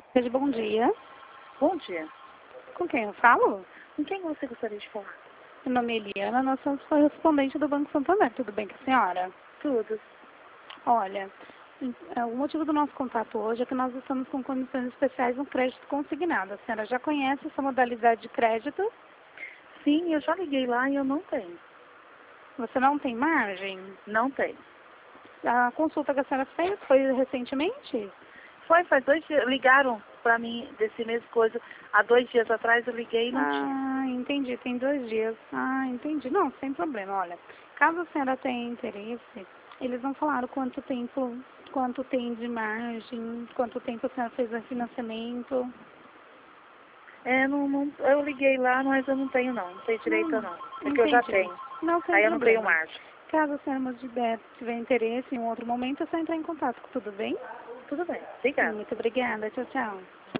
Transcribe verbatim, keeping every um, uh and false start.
Seja bom dia. Bom dia. Com quem eu falo? Com quem você gostaria de falar? Meu nome é Eliana, nós somos correspondente do Banco Santander. Tudo bem com a senhora? Tudo. Olha, em- é, o motivo do nosso contato hoje é que nós estamos com condições especiais no crédito consignado. A senhora já conhece essa modalidade de crédito? Sim, eu já liguei lá e eu não tenho. Você não tem margem? Não tenho. A consulta que a senhora fez foi recentemente? Foi, faz dois dias. Ligaram pra mim desse mesmo coisa. Há dois dias atrás eu liguei e não tinha. Ah, entendi. Tem dois dias. Ah, entendi. Não, sem problema. Olha, caso a senhora tenha interesse, eles não falaram quanto tempo, quanto tem de margem, quanto tempo a senhora fez o financiamento. É, não, não, eu liguei lá, mas eu não tenho não. Não tenho direito Não, não. Porque eu já entendi. tenho. Não, sem Aí eu não tenho problema. margem. Caso a senhora tiver, tiver interesse em um outro momento, é só entrar em contato. Tudo bem? Tudo bem. Obrigada. Muito obrigada. Tchau, tchau.